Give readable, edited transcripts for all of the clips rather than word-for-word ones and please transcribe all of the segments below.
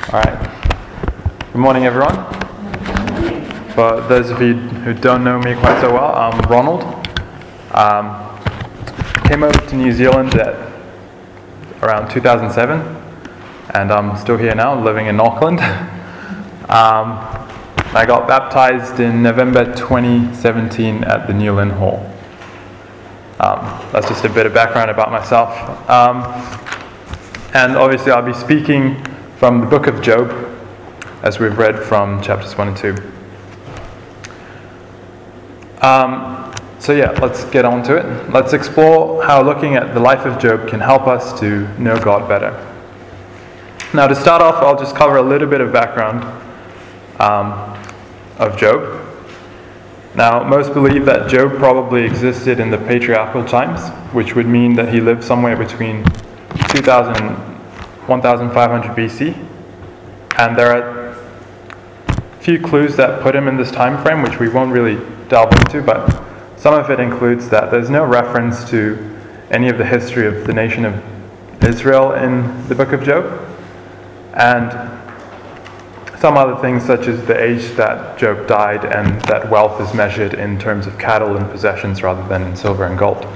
All right. Good morning, everyone. For those of you who don't know me quite so well, I'm Ronald. Came over to New Zealand at around 2007, and I'm still here now, living in Auckland. I got baptized in November 2017 at the Newland Hall. That's just a bit of background about myself. And obviously I'll be speaking from the book of Job, as we've read from chapters 1 and 2. So let's get on to it. Let's explore how looking at the life of Job can help us to know God better. Now, to start off, I'll just cover a little bit of background of Job. Now, most believe that Job probably existed in the patriarchal times, which would mean that he lived somewhere between 2000 and 1500 BC. And there are a few clues that put him in this time frame, which we won't really delve into, but some of it includes that there's no reference to any of the history of the nation of Israel in the book of Job, and some other things such as the age that Job died and that wealth is measured in terms of cattle and possessions rather than in silver and gold.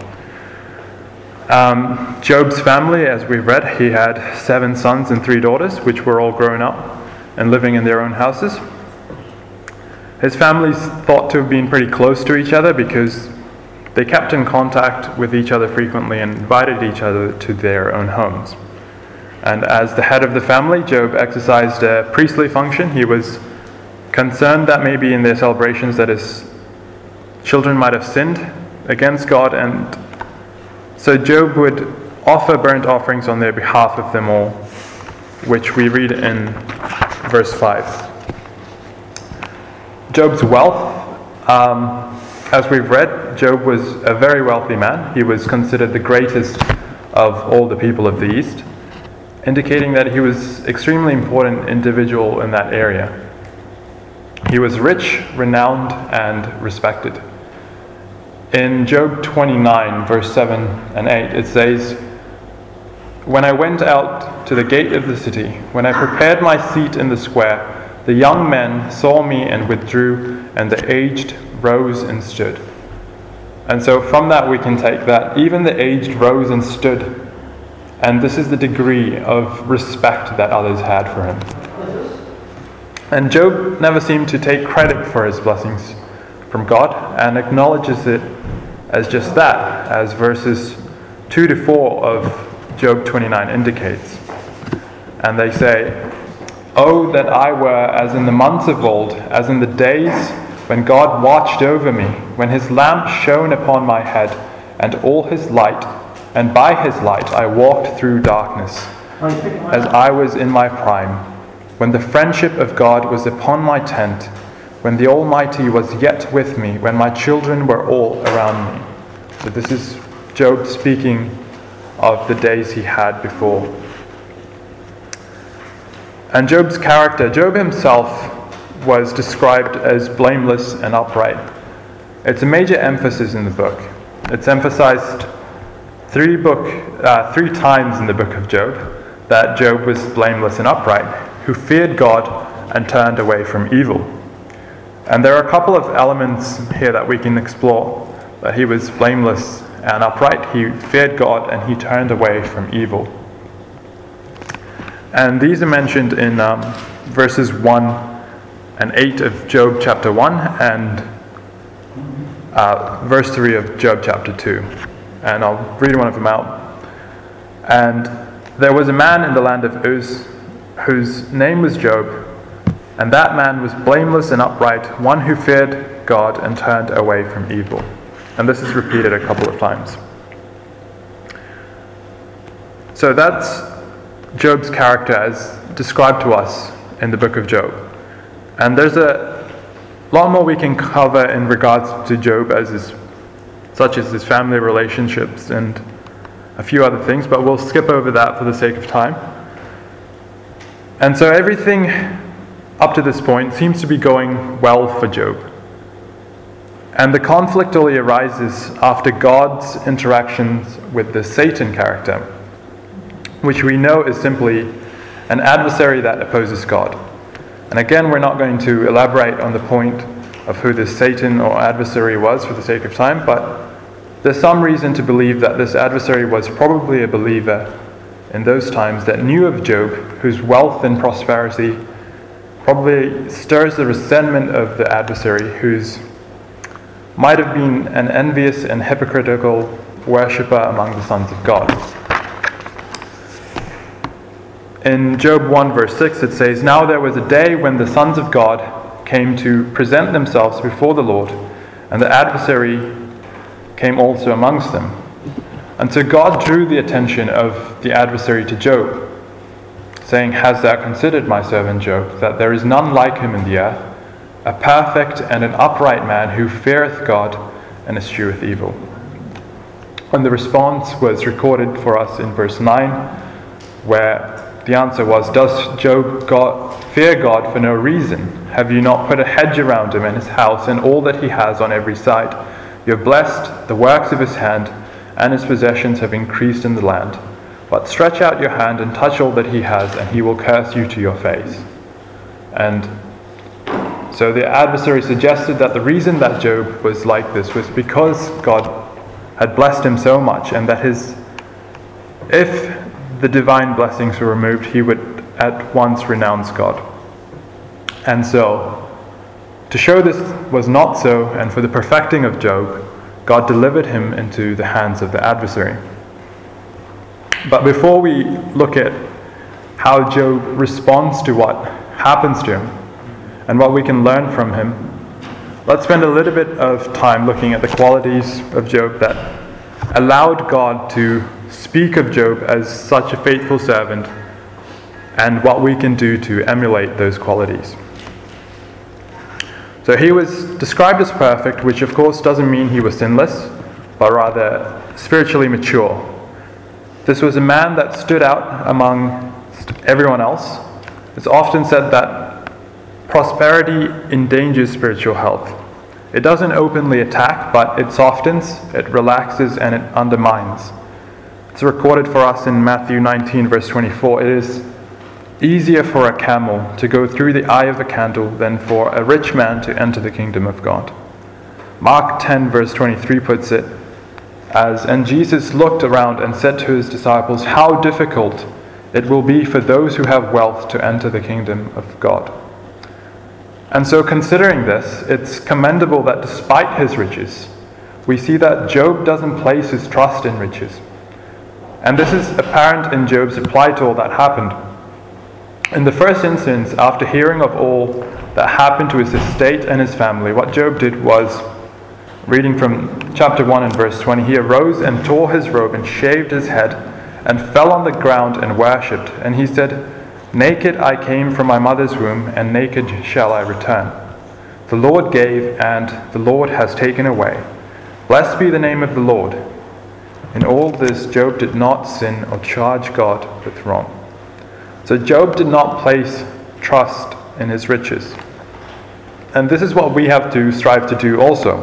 Job's family, as we've read, he had 7 sons and 3 daughters, which were all grown up and living in their own houses. His family's thought to have been pretty close to each other because they kept in contact with each other frequently and invited each other to their own homes. And as the head of the family, Job exercised a priestly function. He was concerned that maybe in their celebrations that his children might have sinned against God, and so Job would offer burnt offerings on their behalf of them all, which we read in verse 5. Job's wealth, as we've read, Job was a very wealthy man. He was considered the greatest of all the people of the East, indicating that he was extremely important individual in that area. He was rich, renowned, and respected. In Job 29, verse 7 and 8, it says, "When I went out to the gate of the city, when I prepared my seat in the square, the young men saw me and withdrew, and the aged rose and stood." And so from that we can take that even the aged rose and stood, and this is the degree of respect that others had for him. And Job never seemed to take credit for his blessings from God, and acknowledges it as just that, as verses 2 to 4 of Job 29 indicates. And they say, "Oh, that I were as in the months of old, as in the days when God watched over me, when his lamp shone upon my head, and all his light, and by his light I walked through darkness, as I was in my prime, when the friendship of God was upon my tent, when the Almighty was yet with me, when my children were all around me." So this is Job speaking of the days he had before. And Job's character, Job himself was described as blameless and upright. It's a major emphasis in the book. It's emphasized 3 times in the book of Job that Job was blameless and upright, who feared God and turned away from evil. And there are a couple of elements here that we can explore. That he was blameless and upright, he feared God, and he turned away from evil. And these are mentioned in verses 1 and 8 of Job chapter 1 and verse 3 of Job chapter 2. And I'll read one of them out. "And there was a man in the land of Uz, whose name was Job, and that man was blameless and upright, one who feared God and turned away from evil." And this is repeated a couple of times. So that's Job's character as described to us in the book of Job. And there's a lot more we can cover in regards to Job, such as his family relationships and a few other things, but we'll skip over that for the sake of time. And so everything up to this point seems to be going well for Job. And the conflict only arises after God's interactions with the Satan character, which we know is simply an adversary that opposes God. And again, we're not going to elaborate on the point of who this Satan or adversary was for the sake of time, but there's some reason to believe that this adversary was probably a believer in those times that knew of Job, whose wealth and prosperity probably stirs the resentment of the adversary, whose might have been an envious and hypocritical worshipper among the sons of God. In Job 1 verse 6 it says, "Now there was a day when the sons of God came to present themselves before the Lord, and the adversary came also amongst them. And so God drew the attention of the adversary to Job, saying, 'Hast thou considered my servant Job, that there is none like him in the earth, a perfect and an upright man who feareth God and escheweth evil?'" And the response was recorded for us in verse 9, where the answer was, "Does Job fear God for no reason? Have you not put a hedge around him and his house and all that he has on every side? You have blessed the works of his hand, and his possessions have increased in the land. But stretch out your hand and touch all that he has, and he will curse you to your face." And so the adversary suggested that the reason that Job was like this was because God had blessed him so much, and that if the divine blessings were removed, he would at once renounce God. And so, to show this was not so, and for the perfecting of Job, God delivered him into the hands of the adversary. But before we look at how Job responds to what happens to him, and what we can learn from him, let's spend a little bit of time looking at the qualities of Job that allowed God to speak of Job as such a faithful servant, and what we can do to emulate those qualities. So he was described as perfect, which of course doesn't mean he was sinless, but rather spiritually mature. This was a man that stood out among everyone else. It's often said that prosperity endangers spiritual health. It doesn't openly attack, but it softens, it relaxes, and it undermines. It's recorded for us in Matthew 19 verse 24. "It is easier for a camel to go through the eye of a candle than for a rich man to enter the kingdom of God." Mark 10 verse 23 puts it as, "And Jesus looked around and said to his disciples, 'How difficult it will be for those who have wealth to enter the kingdom of God.'" And so, considering this, it's commendable that despite his riches, we see that Job doesn't place his trust in riches. And this is apparent in Job's reply to all that happened. In the first instance, after hearing of all that happened to his estate and his family, what Job did was, reading from chapter 1 and verse 20, he arose and tore his robe and shaved his head and fell on the ground and worshipped. And he said, "Naked I came from my mother's womb, and naked shall I return. The Lord gave, and the Lord has taken away. Blessed be the name of the Lord." In all this, Job did not sin or charge God with wrong. So Job did not place trust in his riches. And this is what we have to strive to do also.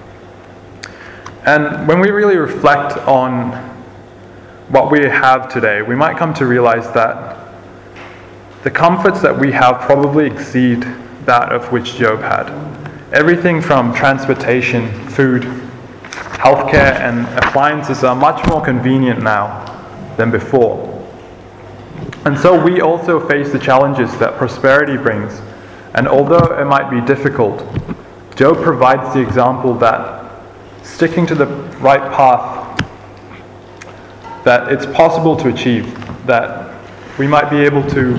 And when we really reflect on what we have today, we might come to realize that the comforts that we have probably exceed that of which Job had. Everything from transportation, food, healthcare, and appliances are much more convenient now than before. And so we also face the challenges that prosperity brings. And although it might be difficult, Job provides the example that sticking to the right path, that it's possible to achieve, that we might be able to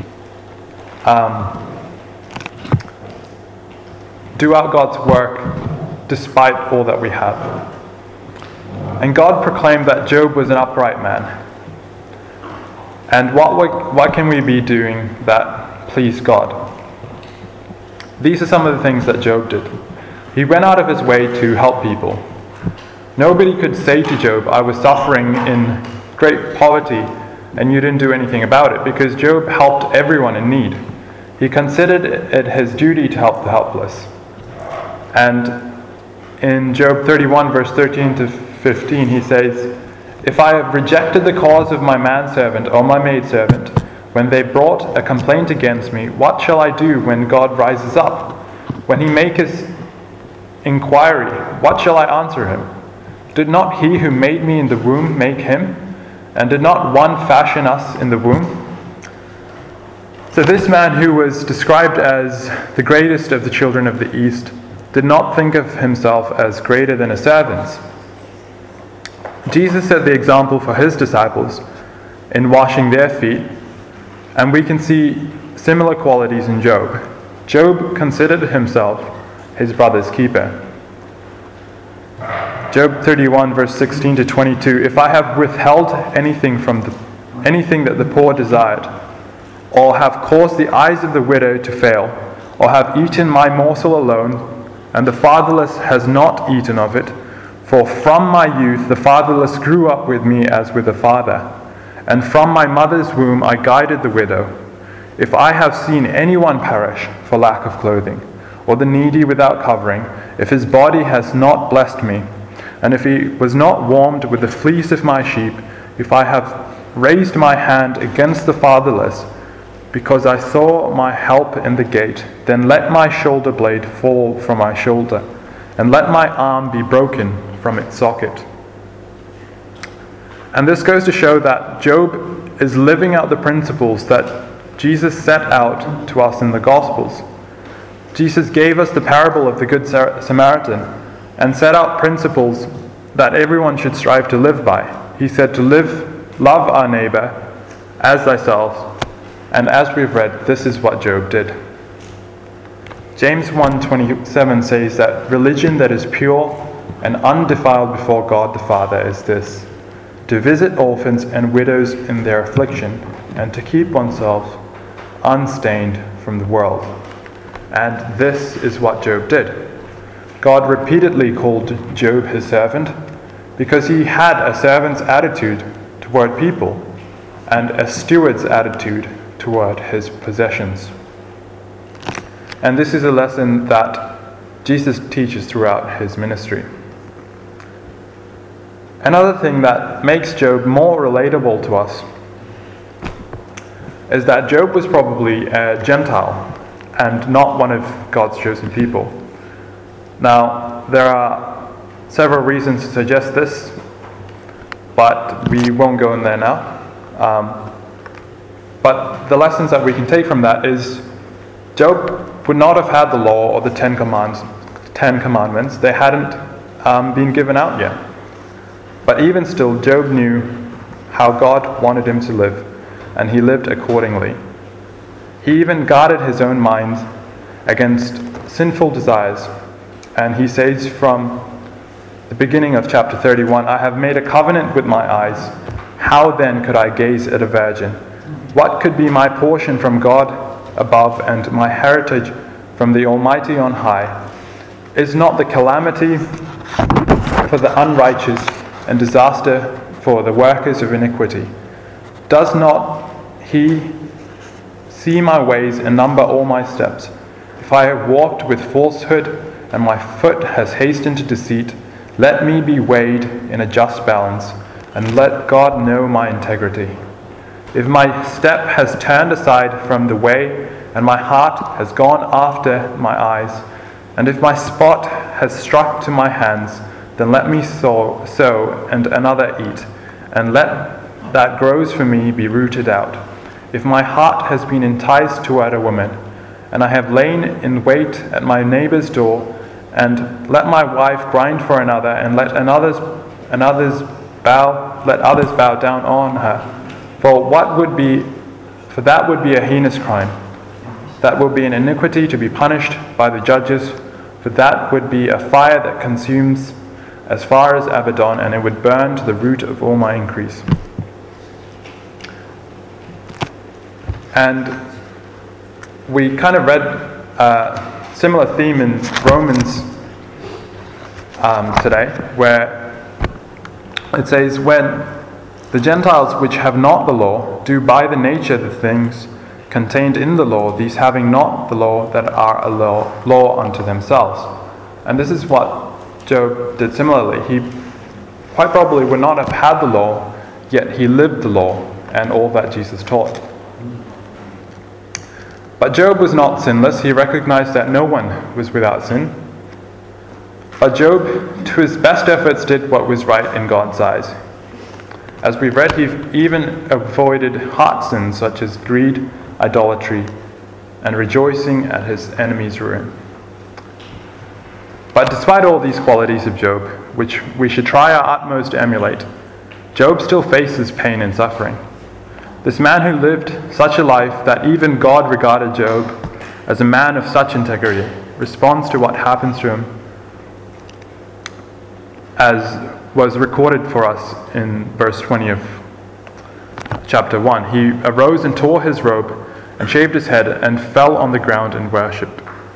do out God's work despite all that we have. And God proclaimed that Job was an upright man. And what can we be doing that please God? These are some of the things that Job did. He went out of his way to help people. Nobody could say to Job, "I was suffering in great poverty and you didn't do anything about it," because Job helped everyone in need. He considered it his duty to help the helpless. And in Job 31 verse 13 to 15 he says, "If I have rejected the cause of my manservant or my maidservant, when they brought a complaint against me, what shall I do when God rises up? When he maketh inquiry, what shall I answer him? Did not he who made me in the womb make him? And did not one fashion us in the womb? So this man, who was described as the greatest of the children of the East, did not think of himself as greater than his servants. Jesus set the example for his disciples in washing their feet, and we can see similar qualities in Job. Job considered himself his brother's keeper. Job 31 verse 16 to 22, if I have withheld anything that the poor desired, or have caused the eyes of the widow to fail, or have eaten my morsel alone, and the fatherless has not eaten of it, for from my youth the fatherless grew up with me as with a father, and from my mother's womb I guided the widow. If I have seen anyone perish for lack of clothing, or the needy without covering, if his body has not blessed me, and if he was not warmed with the fleece of my sheep, if I have raised my hand against the fatherless, because I saw my help in the gate, then let my shoulder blade fall from my shoulder, and let my arm be broken from its socket. And this goes to show that Job is living out the principles that Jesus set out to us in the Gospels. Jesus gave us the parable of the Good Samaritan and set out principles that everyone should strive to live by. He said to love our neighbor as thyself, and as we've read, this is what Job did. James 1:27 says that religion that is pure and undefiled before God the Father is this: to visit orphans and widows in their affliction, and to keep oneself unstained from the world. And this is what Job did. God repeatedly called Job his servant because he had a servant's attitude toward people and a steward's attitude toward his possessions. And this is a lesson that Jesus teaches throughout his ministry. Another thing that makes Job more relatable to us is that Job was probably a Gentile and not one of God's chosen people. Now, there are several reasons to suggest this, but we won't go in there now. But the lessons that we can take from that is Job would not have had the law or the Ten Commandments. They hadn't been given out yet. But even still, Job knew how God wanted him to live, and he lived accordingly. He even guarded his own mind against sinful desires. And he says from the beginning of chapter 31, I have made a covenant with my eyes. How then could I gaze at a virgin? What could be my portion from God above and my heritage from the Almighty on high? Is not the calamity for the unrighteous and disaster for the workers of iniquity? Does not he see my ways and number all my steps? If I have walked with falsehood and my foot has hastened to deceit, let me be weighed in a just balance, and let God know my integrity. If my step has turned aside from the way, and my heart has gone after my eyes, and if my spot has struck to my hands, then let me sow and another eat, and let that grows for me be rooted out. If my heart has been enticed toward a woman, and I have lain in wait at my neighbor's door, and let my wife grind for another, and let others bow down on her, for that would be a heinous crime. That would be an iniquity to be punished by the judges, for that would be a fire that consumes as far as Abaddon, and it would burn to the root of all my increase. And we kind of read a similar theme in Romans today, where it says, when the Gentiles which have not the law do by the nature the things contained in the law, these having not the law that are a law unto themselves. And this is what Job did similarly. He quite probably would not have had the law, yet he lived the law and all that Jesus taught. But Job was not sinless. He recognized that no one was without sin. But Job, to his best efforts, did what was right in God's eyes. As we read, he even avoided heart sins such as greed, idolatry, and rejoicing at his enemy's ruin. But despite all these qualities of Job, which we should try our utmost to emulate, Job still faces pain and suffering. This man who lived such a life that even God regarded Job as a man of such integrity responds to what happens to him as was recorded for us in verse 20 of chapter 1. He arose and tore his robe and shaved his head and fell on the ground in worship.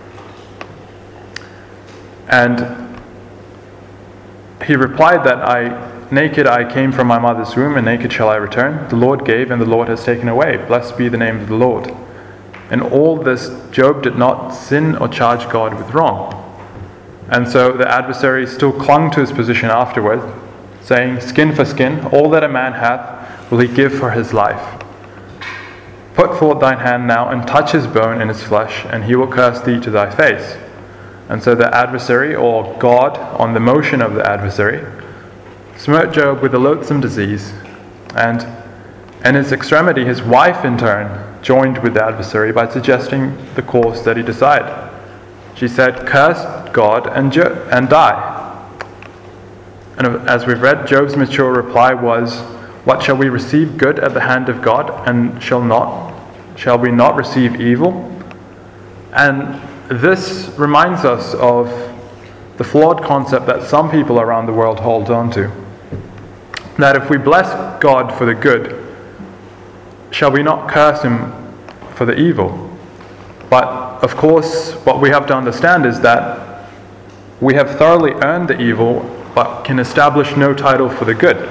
And he replied that naked I came from my mother's womb, and naked shall I return. The Lord gave, and the Lord has taken away. Blessed be the name of the Lord. In all this, Job did not sin or charge God with wrong. And so the adversary still clung to his position afterward, saying, "Skin for skin, all that a man hath will he give for his life. Put forth thine hand now, and touch his bone and his flesh, and he will curse thee to thy face." And so the adversary, or God, on the motion of the adversary, smote Job with a loathsome disease. And in his extremity, his wife in turn joined with the adversary by suggesting the course that he decide. She said, "Curse God and die." And as we've read, Job's mature reply was, "What, shall we receive good at the hand of God, and shall we not receive evil?" And this reminds us of the flawed concept that some people around the world hold on to. That if we bless God for the good, shall we not curse him for the evil? But of course, what we have to understand is that we have thoroughly earned the evil, but can establish no title for the good.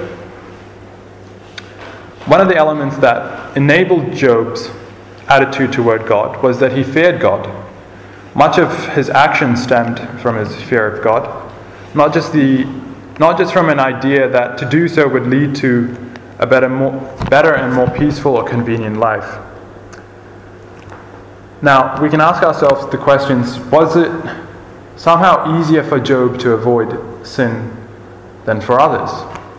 One of the elements that enabled Job's attitude toward God was that he feared God. Much of his actions stemmed from his fear of God, not just from an idea that to do so would lead to a better and more peaceful or convenient life. Now, we can ask ourselves the questions, was it somehow easier for Job to avoid sin than for others?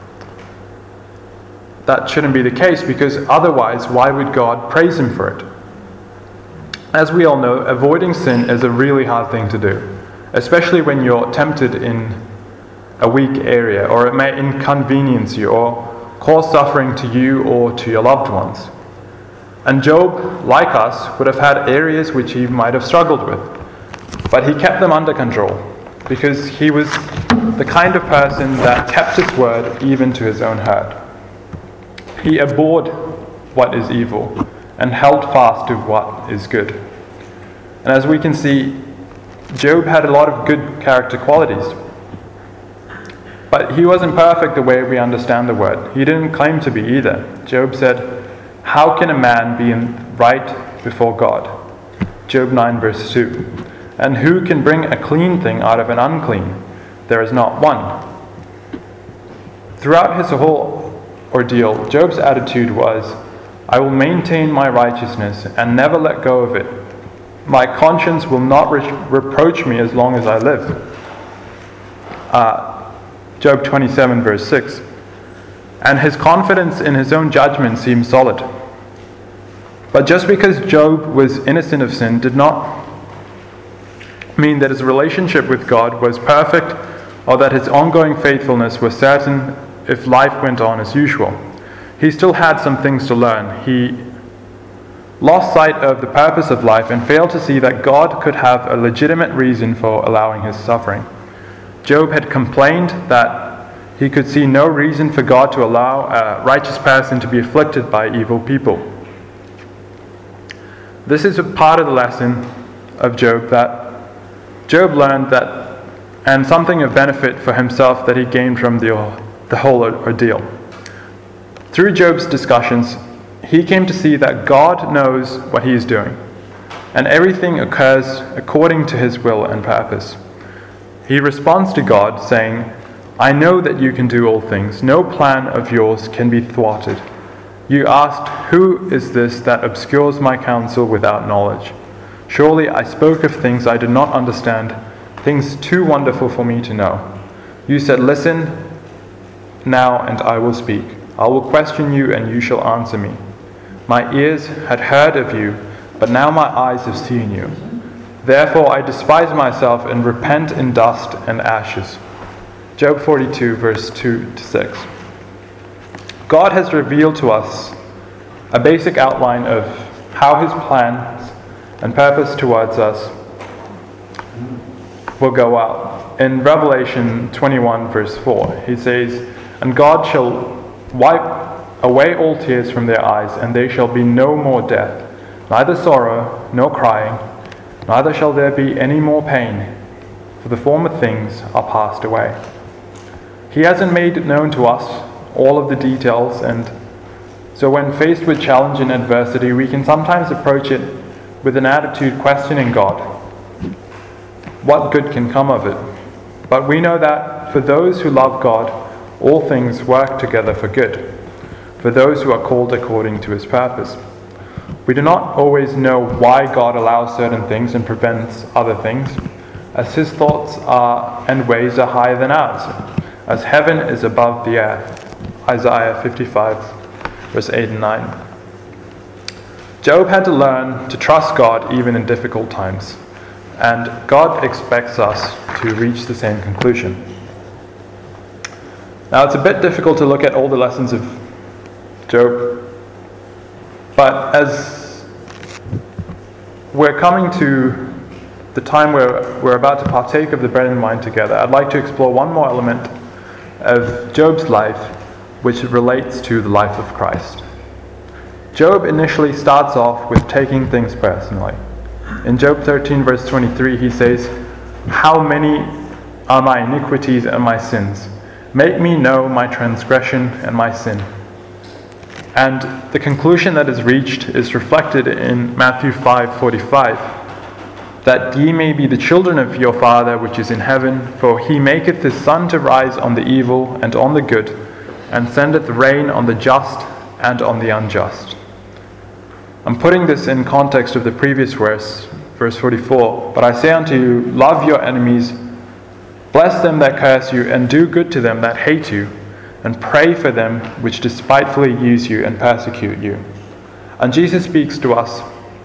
That shouldn't be the case, because otherwise, why would God praise him for it? As we all know, avoiding sin is a really hard thing to do, especially when you're tempted in a weak area, or it may inconvenience you or cause suffering to you or to your loved ones. And Job, like us, would have had areas which he might have struggled with, but he kept them under control because he was the kind of person that kept his word even to his own hurt. He abhorred what is evil and held fast to what is good. And as we can see, Job had a lot of good character qualities. But he wasn't perfect the way we understand the word. He didn't claim to be either. Job said, "How can a man be right before God?" Job 9 verse 2. "And who can bring a clean thing out of an unclean? There is not one." Throughout his whole ordeal, Job's attitude was, "I will maintain my righteousness and never let go of it. My conscience will not reproach me as long as I live." Job 27 verse 6. And his confidence in his own judgment seemed solid. But just because Job was innocent of sin did not mean that his relationship with God was perfect, or that his ongoing faithfulness was certain if life went on as usual. He still had some things to learn. He lost sight of the purpose of life and failed to see that God could have a legitimate reason for allowing his suffering. Job had complained that he could see no reason for God to allow a righteous person to be afflicted by evil people. This is a part of the lesson of Job that Job learned, that, and something of benefit for himself that he gained from the whole ordeal. Through Job's discussions, he came to see that God knows what he is doing, and everything occurs according to his will and purpose. He responds to God saying, "I know that you can do all things. No plan of yours can be thwarted." You asked, 'Who is this that obscures my counsel without knowledge?' Surely I spoke of things I did not understand, things too wonderful for me to know. You said, 'Listen now, and I will speak. I will question you, and you shall answer me.' My ears had heard of you, but now my eyes have seen you. Therefore I despise myself and repent in dust and ashes." Job 42, verse 2-6. God has revealed to us a basic outline of how his plans and purpose towards us will go out. In Revelation 21, verse 4, he says, "And God shall wipe away all tears from their eyes, and there shall be no more death, neither sorrow nor crying, neither shall there be any more pain, for the former things are passed away." He hasn't made it known to us all of the details, and so when faced with challenge and adversity, we can sometimes approach it with an attitude questioning God. What good can come of it? But we know that for those who love God, all things work together for good, for those who are called according to his purpose. We do not always know why God allows certain things and prevents other things, as his thoughts and ways are higher than ours, as heaven is above the earth. Isaiah 55, verse 8 and 9. Job had to learn to trust God even in difficult times, and God expects us to reach the same conclusion. Now, it's a bit difficult to look at all the lessons of Job, but as we're coming to the time where we're about to partake of the bread and wine together, I'd like to explore one more element of Job's life, which relates to the life of Christ. Job initially starts off with taking things personally. In Job 13, verse 23, he says, "How many are my iniquities and my sins? Make me know my transgression and my sin." And the conclusion that is reached is reflected in Matthew 5:45, "That ye may be the children of your Father which is in heaven, for he maketh his sun to rise on the evil and on the good, and sendeth rain on the just and on the unjust." I'm putting this in context of the previous verse, verse 44. "But I say unto you, love your enemies, bless them that curse you, and do good to them that hate you, and pray for them which despitefully use you and persecute you." And Jesus speaks to us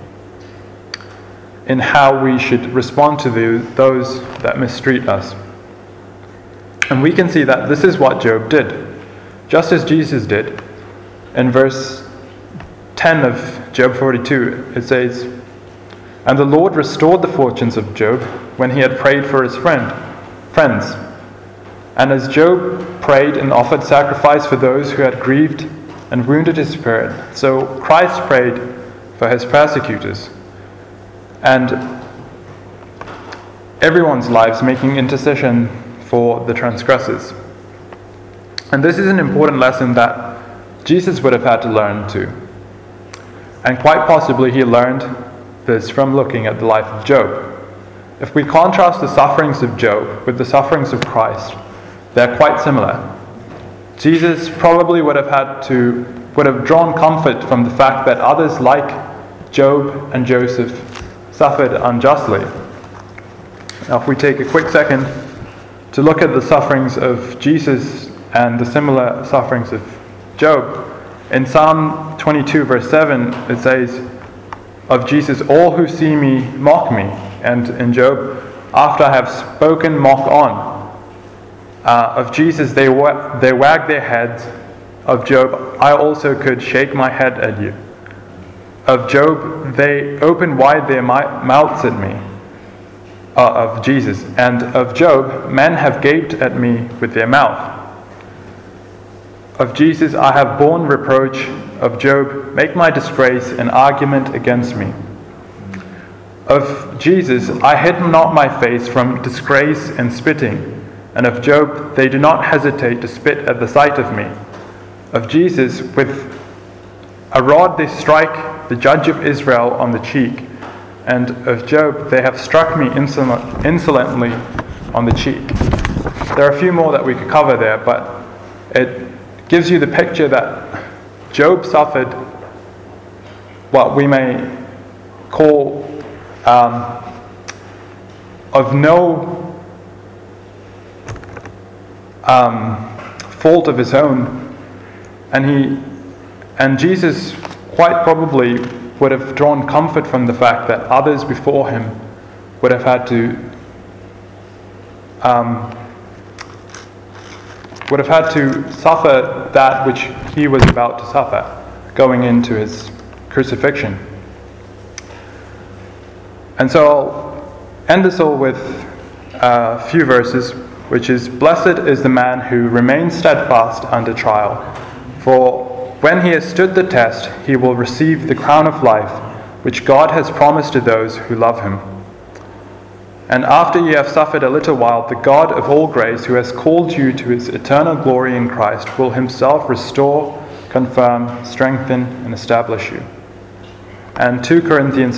in how we should respond to those that mistreat us. And we can see that this is what Job did, just as Jesus did. In verse 10 of Job 42, it says, "And the Lord restored the fortunes of Job when he had prayed for his friends. And as Job prayed and offered sacrifice for those who had grieved and wounded his spirit, so Christ prayed for his persecutors." And everyone's lives making intercession for the transgressors. And this is an important lesson that Jesus would have had to learn too. And quite possibly he learned this from looking at the life of Job. If we contrast the sufferings of Job with the sufferings of Christ, they're quite similar. Jesus probably would have drawn comfort from the fact that others like Job and Joseph suffered unjustly. Now, if we take a quick second to look at the sufferings of Jesus and the similar sufferings of Job, in Psalm 22, verse 7, it says of Jesus, "All who see me mock me." And in Job, "After I have spoken, mock on." Of Jesus, they wag their heads. Of Job, "I also could shake my head at you." Of Job, they open wide their mouths at me. Of Jesus. And of Job, "Men have gaped at me with their mouth." Of Jesus, "I have borne reproach." Of Job, "Make my disgrace an argument against me." Of Jesus, "I hid not my face from disgrace and spitting." And of Job, "They do not hesitate to spit at the sight of me." Of Jesus, "With a rod they strike the judge of Israel on the cheek." And of Job, "They have struck me insolently on the cheek." There are a few more that we could cover there, but it gives you the picture that Job suffered what we may call of no fault of his own, and Jesus quite probably would have drawn comfort from the fact that others before him would have had to suffer that which he was about to suffer, going into his crucifixion. And so I'll end this all with a few verses, which is, "Blessed is the man who remains steadfast under trial, for when he has stood the test, he will receive the crown of life, which God has promised to those who love him. And after you have suffered a little while, the God of all grace, who has called you to his eternal glory in Christ, will himself restore, confirm, strengthen, and establish you." And 2 Corinthians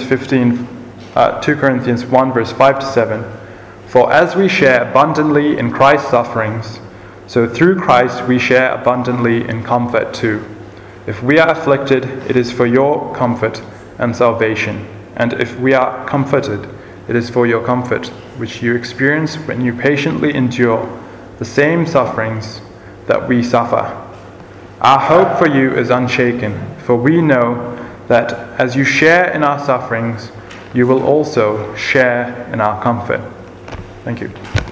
1 verse 5 to 7, "For as we share abundantly in Christ's sufferings, so through Christ we share abundantly in comfort too. If we are afflicted, it is for your comfort and salvation. And if we are comforted, it is for your comfort, which you experience when you patiently endure the same sufferings that we suffer. Our hope for you is unshaken, for we know that as you share in our sufferings, you will also share in our comfort." Thank you.